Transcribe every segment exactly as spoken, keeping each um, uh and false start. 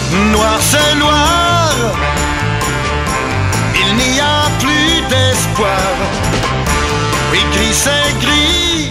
Noir c'est noir, il n'y a plus d'espoir. Oui, gris c'est gris,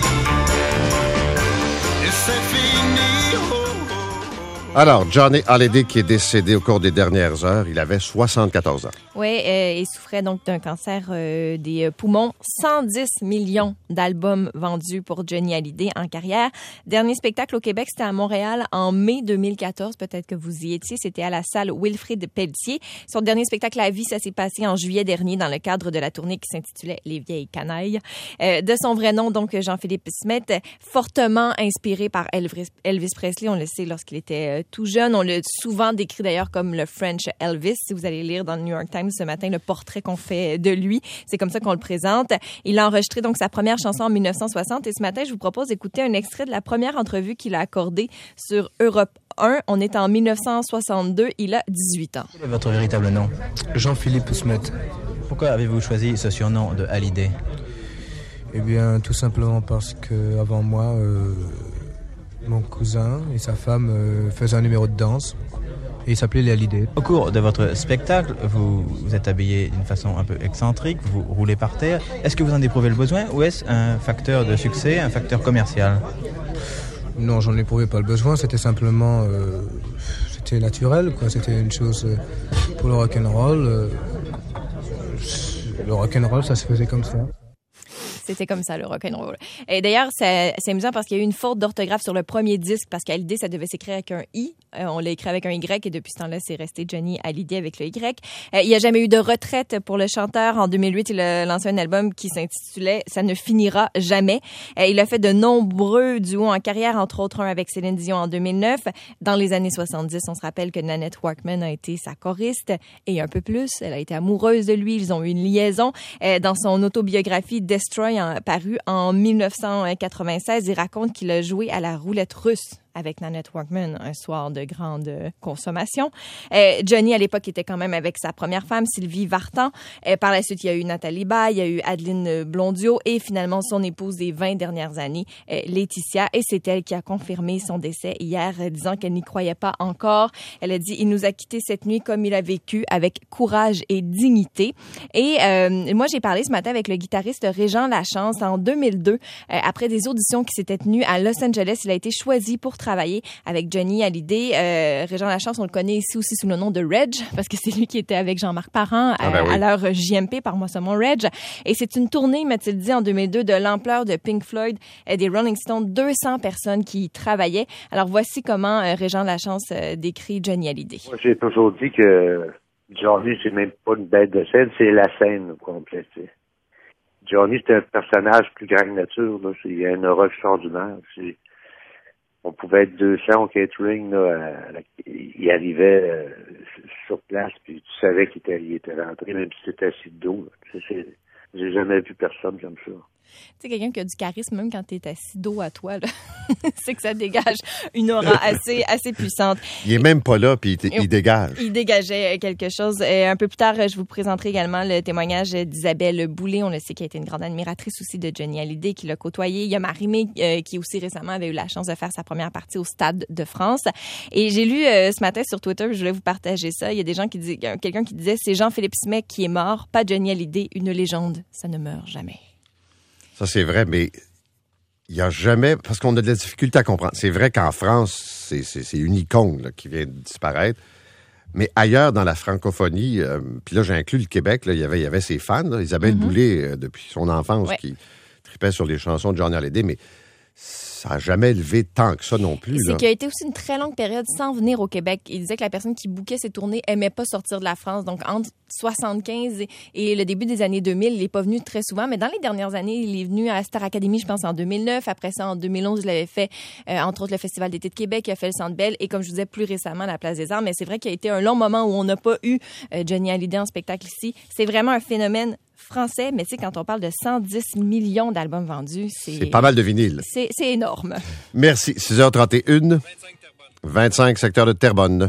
et c'est fini. Oh, oh, oh. Alors, Johnny Hallyday qui est décédé au cours des dernières heures, il avait soixante-quatorze ans. Oui, euh, il souffrait donc d'un cancer euh, des poumons. cent dix millions d'albums vendus pour Johnny Hallyday en carrière. Dernier spectacle au Québec, c'était à Montréal en mai deux mille quatorze. Peut-être que vous y étiez. C'était à la salle Wilfrid Pelletier. Son dernier spectacle à vie, ça s'est passé en juillet dernier dans le cadre de la tournée qui s'intitulait Les Vieilles Canailles. Euh, de son vrai nom, donc Jean-Philippe Smet, fortement inspiré par Elvis, Elvis Presley. On le sait lorsqu'il était euh, tout jeune. On l'a souvent décrit d'ailleurs comme le French Elvis. Si vous allez lire dans le New York Times ce matin le portrait qu'on fait de lui, c'est comme ça qu'on le présente. Il a enregistré donc sa première chanson en dix-neuf cent soixante et ce matin, je vous propose d'écouter un extrait de la première entrevue qu'il a accordée sur Europe un. On est en dix-neuf cent soixante-deux, il a dix-huit ans. Quel est votre véritable nom? Jean-Philippe Smet. Pourquoi avez-vous choisi ce surnom de Hallyday? Eh bien, tout simplement parce que avant moi, euh, mon cousin et sa femme euh, faisaient un numéro de danse. Et il s'appelait les Hallyday. Au cours de votre spectacle, vous, vous êtes habillé d'une façon un peu excentrique, vous roulez par terre. Est-ce que vous en éprouvez le besoin ou est-ce un facteur de succès, un facteur commercial? Non, j'en éprouvais pas le besoin, c'était simplement... Euh, c'était naturel, quoi. C'était une chose euh, pour le rock'n'roll. Euh, le rock'n'roll, ça se faisait comme ça. C'était comme ça, le rock'n'roll. Et d'ailleurs, c'est, c'est amusant parce qu'il y a eu une faute d'orthographe sur le premier disque parce qu'Hallyday, ça devait s'écrire avec un I. Euh, on l'a écrit avec un Y et depuis ce temps-là, c'est resté Johnny Hallyday avec le Y. Euh, il n'y a jamais eu de retraite pour le chanteur. En deux mille huit, il a lancé un album qui s'intitulait « Ça ne finira jamais ». Euh, il a fait de nombreux duos en carrière, entre autres un avec Céline Dion en deux mille neuf. Dans les années soixante-dix, on se rappelle que Nanette Workman a été sa choriste et un peu plus. Elle a été amoureuse de lui. Ils ont eu une liaison. Euh, dans son autobiographie « Destroy », paru en dix-neuf cent quatre-vingt-seize, il raconte qu'il a joué à la roulette russe avec Nanette Workman un soir de grande consommation. Euh, Johnny, à l'époque, était quand même avec sa première femme, Sylvie Vartan. Euh, par la suite, il y a eu Nathalie Baye, il y a eu Adeline Blondiot et finalement son épouse des vingt dernières années, euh, Laetitia. Et c'est elle qui a confirmé son décès hier, euh, disant qu'elle n'y croyait pas encore. Elle a dit « Il nous a quittés cette nuit comme il a vécu, avec courage et dignité ». Et euh, moi, j'ai parlé ce matin avec le guitariste Régent Lachance en deux mille deux. Euh, après des auditions qui s'étaient tenues à Los Angeles, il a été choisi pour travailler avec Johnny Hallyday. Euh, Régent Lachance, on le connaît ici aussi sous le nom de Reg, parce que c'est lui qui était avec Jean-Marc Parent à, ah ben oui. à leur J M P, par moi seulement Reg. Et c'est une tournée, m'a-t-il dit, en deux mille deux, de l'ampleur de Pink Floyd et des Rolling Stones, deux cents personnes qui y travaillaient. Alors voici comment euh, Régent Lachance euh, décrit Johnny Hallyday. Moi, j'ai toujours dit que Johnny, c'est même pas une bête de scène, c'est la scène au complet, tu sais. Johnny, c'est un personnage plus grand que nature, là. C'est, il a un aura extraordinaire. C'est, on pouvait être deux cents au catering, là, à la, il arrivait euh, sur place, puis tu savais qu'il était, il était rentré, même si c'était assis de dos. C'est, c'est, j'ai jamais vu personne comme ça. Tu sais, quelqu'un qui a du charisme, même quand t'es assis dos à toi, là, c'est que ça dégage une aura assez, assez puissante. Il est même pas là, puis il, il dégage. Il dégageait quelque chose. Et un peu plus tard, je vous présenterai également le témoignage d'Isabelle Boulay. On le sait, qui a été une grande admiratrice aussi de Johnny Hallyday, qui l'a côtoyé. Il y a Marie-Mé, euh, qui aussi récemment avait eu la chance de faire sa première partie au Stade de France. Et j'ai lu euh, ce matin sur Twitter, je voulais vous partager ça. Il y a des gens qui disaient, quelqu'un qui disait, c'est Jean-Philippe Smet qui est mort, pas Johnny Hallyday, une légende. Ça ne meurt jamais. Ça, c'est vrai, mais il n'y a jamais... Parce qu'on a de la difficulté à comprendre. C'est vrai qu'en France, c'est, c'est, c'est une icône là, qui vient de disparaître. Mais ailleurs, dans la francophonie, euh, puis là, j'inclus le Québec, là, il y avait, il y avait ses fans, là, Isabelle mm-hmm. Boulay, euh, depuis son enfance, ouais. qui tripait sur les chansons de Johnny Hallyday, mais ça n'a jamais levé tant que ça non plus. C'est là. qu'il y a été aussi une très longue période sans venir au Québec. Il disait que la personne qui bouquait ses tournées aimait pas sortir de la France. Donc, entre soixante-quinze et le début des années deux mille, il n'est pas venu très souvent. Mais dans les dernières années, il est venu à Star Academy, je pense, en deux mille neuf. Après ça, en deux mille onze, il avait fait, euh, entre autres, le Festival d'été de Québec. Il a fait le Centre Bell. Et comme je vous disais, plus récemment, la Place des Arts. Mais c'est vrai qu'il y a été un long moment où on n'a pas eu euh, Johnny Hallyday en spectacle ici. C'est vraiment un phénomène français, mais tu sais, quand on parle de cent dix millions d'albums vendus, c'est... C'est pas mal de vinyles. C'est, c'est énorme. Merci. six heures trente et une. vingt-cinq secteur de Terrebonne.